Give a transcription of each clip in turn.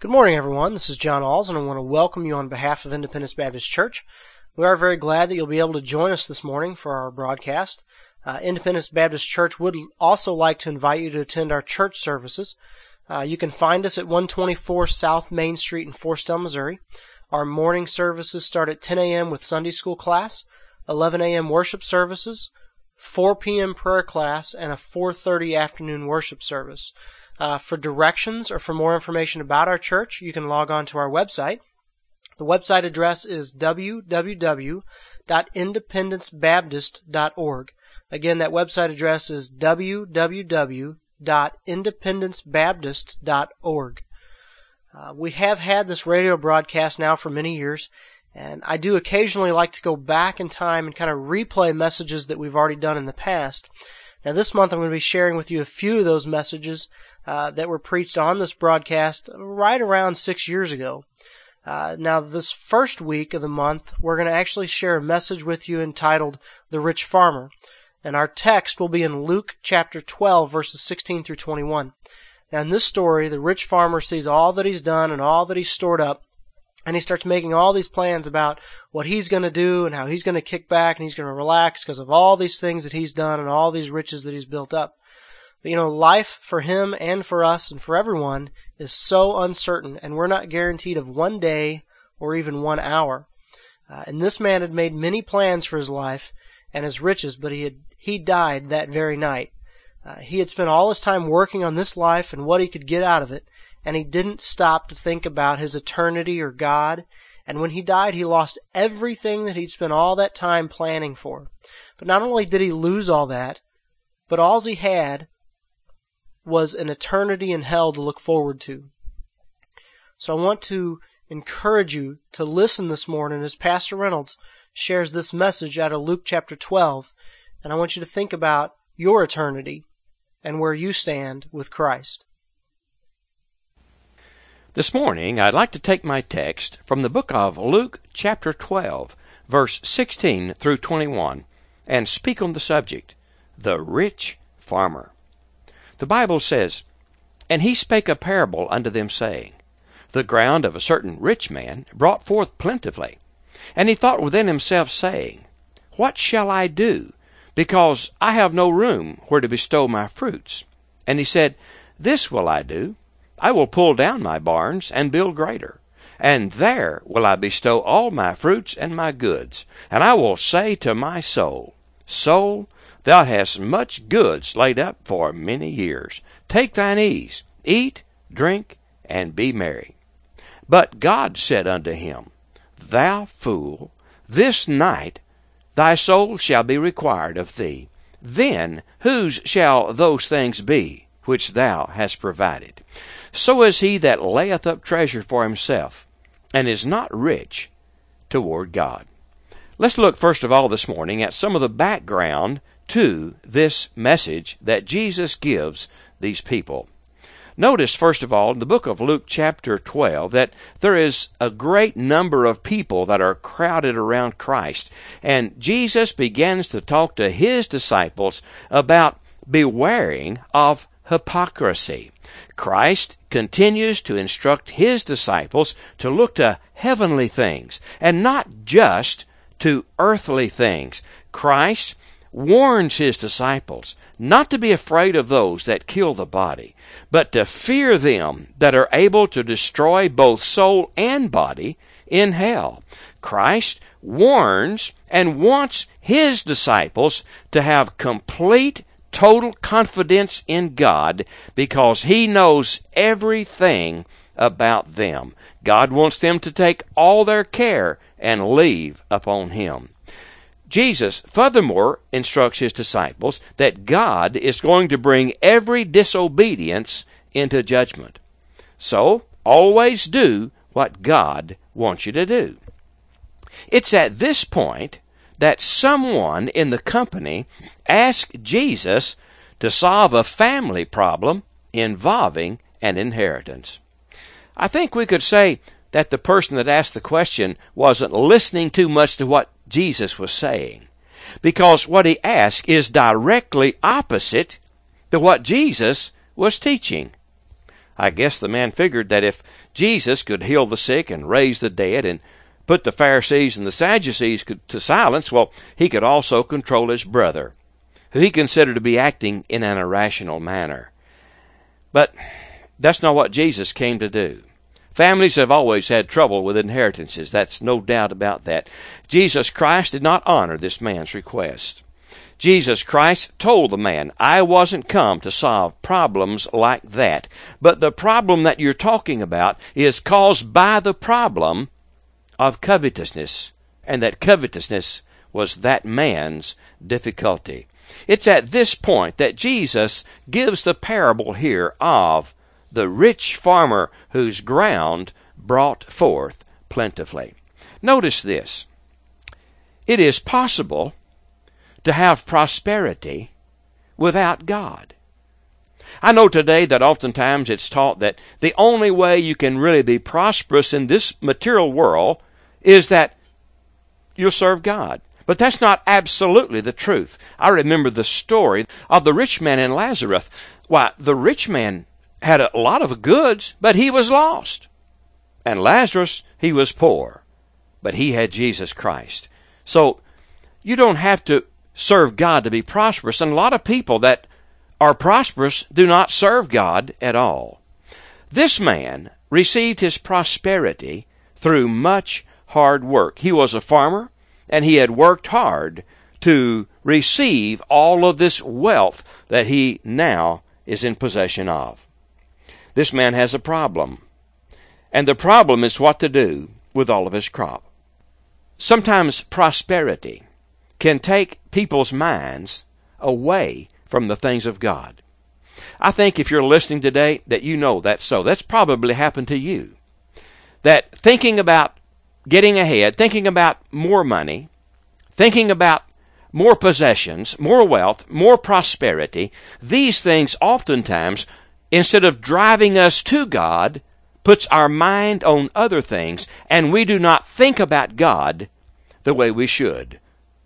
Good morning, everyone. This is John Alls, and I want to welcome you on behalf of Independence Baptist Church. We are very glad that you'll be able to join us this morning for our broadcast. Independence Baptist Church would also like to invite you to attend our church services. You can find us at 124 South Main Street in Forestell, Missouri. Our morning services start at 10 a.m. with Sunday school class, 11 a.m. worship services, 4 p.m. prayer class, and a 4:30 afternoon worship service. For directions or for more information about our church, you can log on to our website. The website address is www.independencebaptist.org. Again, that website address is www.independencebaptist.org. We have had this radio broadcast now for many years, and I do occasionally like to go back in time and kind of replay messages that we've already done in the past. Now, this month I'm going to be sharing with you a few of those messages that were preached on this broadcast right around 6 years ago. Now, this first week of the month, we're going to actually share a message with you entitled The Rich Farmer. And our text will be in Luke chapter 12, verses 16 through 21. Now, in this story, the rich farmer sees all that he's done and all that he's stored up, and he starts making all these plans about what he's going to do and how he's going to kick back and he's going to relax because of all these things that he's done and all these riches that he's built up. But life for him and for us and for everyone is so uncertain, and we're not guaranteed of one day or even 1 hour. And this man had made many plans for his life and his riches, but he died that very night. He had spent all his time working on this life and what he could get out of it, and he didn't stop to think about his eternity or God. And when he died, he lost everything that he'd spent all that time planning for. But not only did he lose all that, but all he had was an eternity in hell to look forward to. So I want to encourage you to listen this morning as Pastor Reynolds shares this message out of Luke chapter 12. And I want you to think about your eternity and where you stand with Christ. This morning, I'd like to take my text from the book of Luke chapter 12, verse 16 through 21, and speak on the subject, the rich farmer. The Bible says, "And he spake a parable unto them, saying, The ground of a certain rich man brought forth plentifully. And he thought within himself, saying, What shall I do, because I have no room where to bestow my fruits? And he said, This will I do, I will pull down my barns and build greater, and there will I bestow all my fruits and my goods. And I will say to my soul, Soul, thou hast much goods laid up for many years. Take thine ease, eat, drink, and be merry. But God said unto him, Thou fool, this night thy soul shall be required of thee. Then whose shall those things be which thou hast provided? So is he that layeth up treasure for himself, and is not rich toward God." Let's look first of all this morning at some of the background to this message that Jesus gives these people. Notice, first of all, in the book of Luke chapter 12, that there is a great number of people that are crowded around Christ. And Jesus begins to talk to his disciples about bewaring of hypocrisy. Christ continues to instruct his disciples to look to heavenly things and not just to earthly things. Christ warns his disciples not to be afraid of those that kill the body, but to fear them that are able to destroy both soul and body in hell. Christ warns and wants his disciples to have complete, total confidence in God because he knows everything about them. God wants them to take all their care and leave upon him. Jesus furthermore instructs his disciples that God is going to bring every disobedience into judgment. So, always do what God wants you to do. It's at this point that someone in the company asked Jesus to solve a family problem involving an inheritance. I think we could say that the person that asked the question wasn't listening too much to what Jesus was saying, because what he asked is directly opposite to what Jesus was teaching. I guess the man figured that if Jesus could heal the sick and raise the dead and put the Pharisees and the Sadducees to silence, well, he could also control his brother, who he considered to be acting in an irrational manner. But that's not what Jesus came to do. Families have always had trouble with inheritances. That's no doubt about that. Jesus Christ did not honor this man's request. Jesus Christ told the man, I wasn't come to solve problems like that. But the problem that you're talking about is caused by the problem of covetousness, and that covetousness was that man's difficulty. It's at this point that Jesus gives the parable here of the rich farmer whose ground brought forth plentifully. Notice this. It is possible to have prosperity without God. I know today that oftentimes it's taught that the only way you can really be prosperous in this material world is that you'll serve God. But that's not absolutely the truth. I remember the story of the rich man and Lazarus. Why, the rich man had a lot of goods, but he was lost. And Lazarus, he was poor, but he had Jesus Christ. So you don't have to serve God to be prosperous. And a lot of people that are prosperous do not serve God at all. This man received his prosperity through much hard work. He was a farmer, and he had worked hard to receive all of this wealth that he now is in possession of. This man has a problem, and the problem is what to do with all of his crop. Sometimes prosperity can take people's minds away from the things of God. I think if you're listening today that you know that's so. That's probably happened to you. That thinking about getting ahead, thinking about more money, thinking about more possessions, more wealth, more prosperity, these things oftentimes, instead of driving us to God, puts our mind on other things, and we do not think about God the way we should.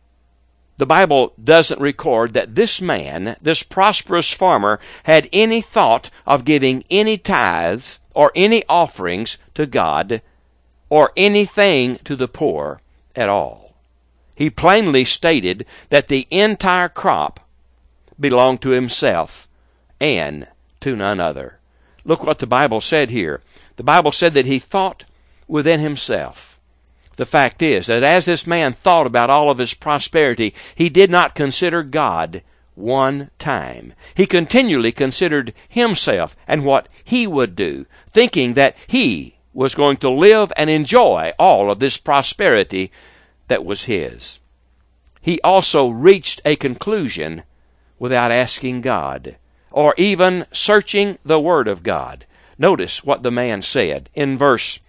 The Bible doesn't record that this man, this prosperous farmer, had any thought of giving any tithes or any offerings to God or anything to the poor at all. He plainly stated that the entire crop belonged to himself and to none other. Look what the Bible said here. The Bible said that he thought within himself. The fact is that as this man thought about all of his prosperity, he did not consider God one time. He continually considered himself and what he would do, thinking that he was going to live and enjoy all of this prosperity that was his. He also reached a conclusion without asking God or even searching the Word of God. Notice what the man said in verse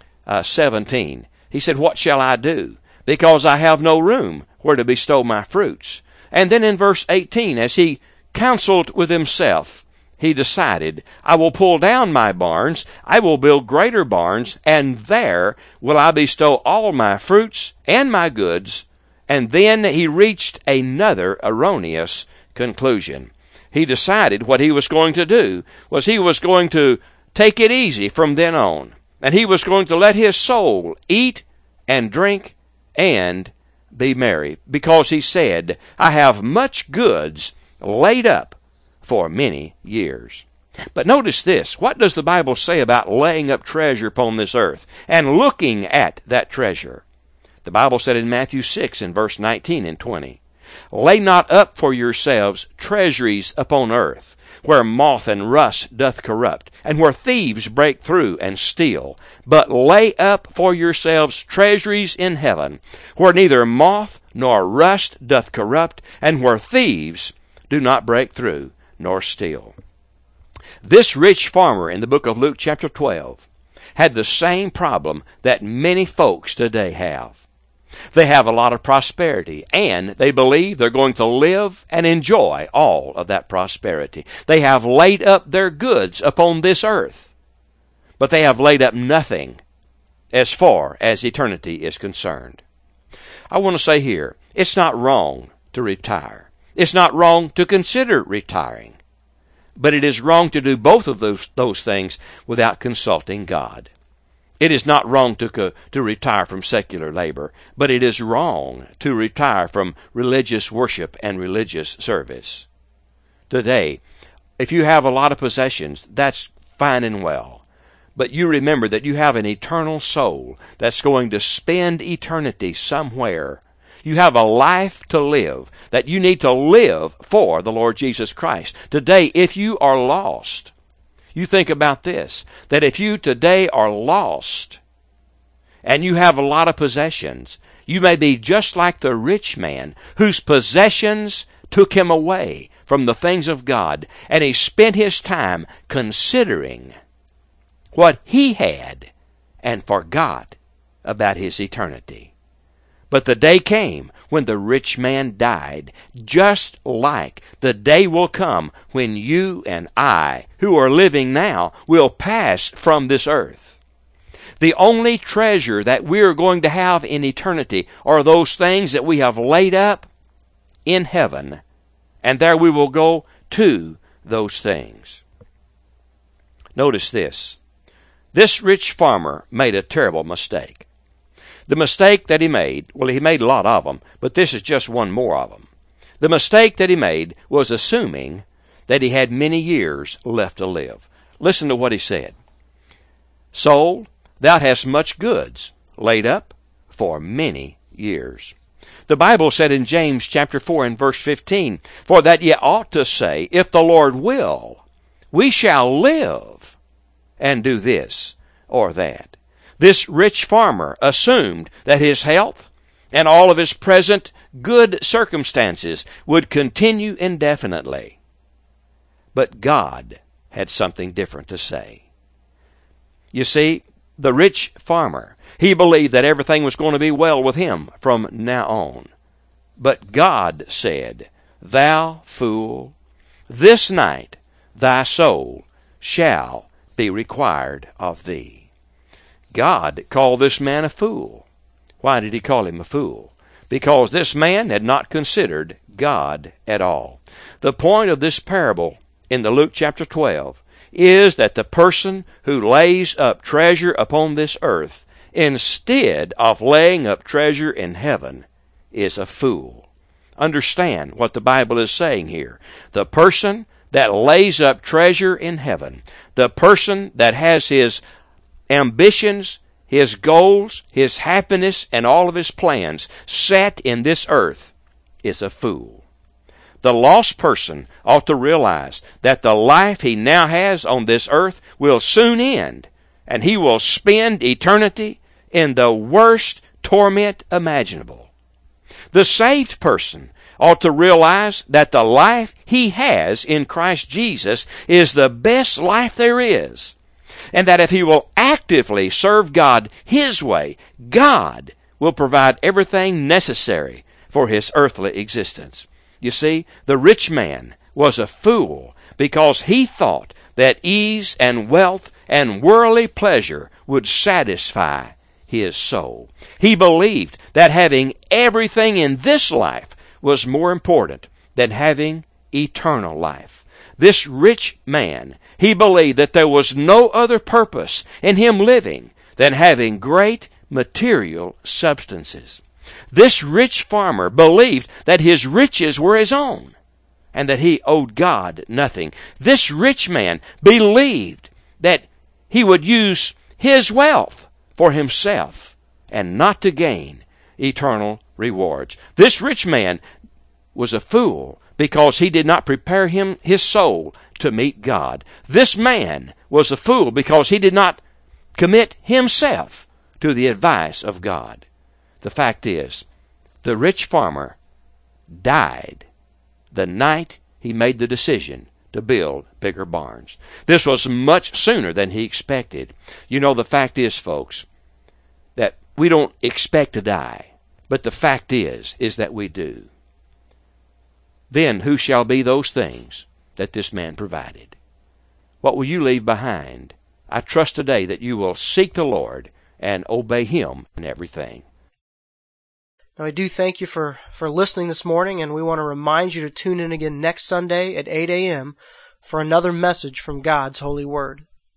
17. He said, "What shall I do? Because I have no room where to bestow my fruits." And then in verse 18, as he counseled with himself, he decided, "I will pull down my barns, I will build greater barns, and there will I bestow all my fruits and my goods." And then he reached another erroneous conclusion. He decided what he was going to do was he was going to take it easy from then on. And he was going to let his soul eat and drink and be merry, because he said, "I have much goods laid up for many years." But notice this. What does the Bible say about laying up treasure upon this earth and looking at that treasure? The Bible said in Matthew 6 in verse 19 and 20, "Lay not up for yourselves treasuries upon earth, where moth and rust doth corrupt, and where thieves break through and steal. But lay up for yourselves treasuries in heaven, where neither moth nor rust doth corrupt, and where thieves do not break through nor steal." This rich farmer in the book of Luke chapter 12 had the same problem that many folks today have. They have a lot of prosperity, and they believe they're going to live and enjoy all of that prosperity. They have laid up their goods upon this earth, but they have laid up nothing as far as eternity is concerned. I want to say here, it's not wrong to retire. It's not wrong to consider retiring. But it is wrong to do both of those things without consulting God. It is not wrong to retire from secular labor, but it is wrong to retire from religious worship and religious service. Today, if you have a lot of possessions, that's fine and well. But you remember that you have an eternal soul that's going to spend eternity somewhere. You have a life to live, that you need to live for the Lord Jesus Christ. Today, if you are lost, you think about this, that if you today are lost and you have a lot of possessions, you may be just like the rich man whose possessions took him away from the things of God, and he spent his time considering what he had and forgot about his eternity. But the day came when the rich man died, just like the day will come when you and I, who are living now, will pass from this earth. The only treasure that we're going to have in eternity are those things that we have laid up in heaven, and there we will go to those things. Notice this. This rich farmer made a terrible mistake. The mistake that he made, well, he made a lot of them, but this is just one more of them. The mistake that he made was assuming that he had many years left to live. Listen to what he said. Soul, thou hast much goods laid up for many years. The Bible said in James chapter 4 and verse 15, for that ye ought to say, if the Lord will, we shall live and do this or that. This rich farmer assumed that his health and all of his present good circumstances would continue indefinitely. But God had something different to say. You see, the rich farmer, he believed that everything was going to be well with him from now on. But God said, thou fool, this night thy soul shall be required of thee. God called this man a fool. Why did he call him a fool? Because this man had not considered God at all. The point of this parable in the Luke chapter 12 is that the person who lays up treasure upon this earth instead of laying up treasure in heaven is a fool. Understand what the Bible is saying here. The person that lays up treasure in heaven, the person that has his ambitions, his goals, his happiness, and all of his plans set in this earth is a fool. The lost person ought to realize that the life he now has on this earth will soon end, and he will spend eternity in the worst torment imaginable. The saved person ought to realize that the life he has in Christ Jesus is the best life there is, and that if he will actively serve God his way, God will provide everything necessary for his earthly existence. You see, the rich man was a fool because he thought that ease and wealth and worldly pleasure would satisfy his soul. He believed that having everything in this life was more important than having eternal life. This rich man, he believed that there was no other purpose in him living than having great material substances. This rich farmer believed that his riches were his own and that he owed God nothing. This rich man believed that he would use his wealth for himself and not to gain eternal rewards. This rich man was a fool because he did not prepare his soul to meet God. This man was a fool because he did not commit himself to the advice of God. The fact is, the rich farmer died the night he made the decision to build bigger barns. This was much sooner than he expected. You know, the fact is, folks, that we don't expect to die, but the fact is that we do. Then who shall be those things that this man provided? What will you leave behind? I trust today that you will seek the Lord and obey Him in everything. Now, I do thank you for listening this morning, and we want to remind you to tune in again next Sunday at 8 a.m. for another message from God's holy word.